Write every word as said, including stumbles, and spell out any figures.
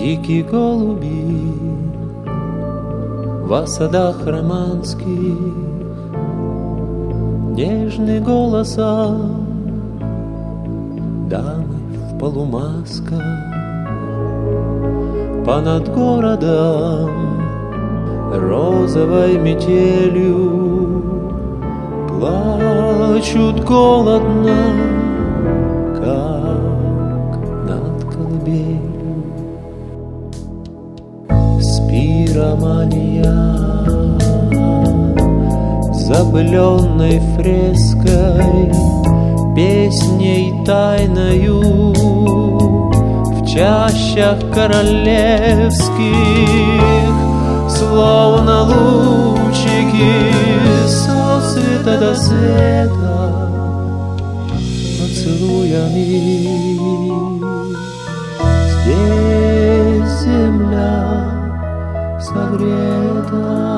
Дикие голуби в садах романских, нежные голоса дамы в полумасках. Понад городом розовой метелью плачут голодно, как над колыбелью. Спи, романия, запыленной фреской, песней тайною в чащах королевских, словно лучики сосвета до света, поцелуями. Здесь земля согрета.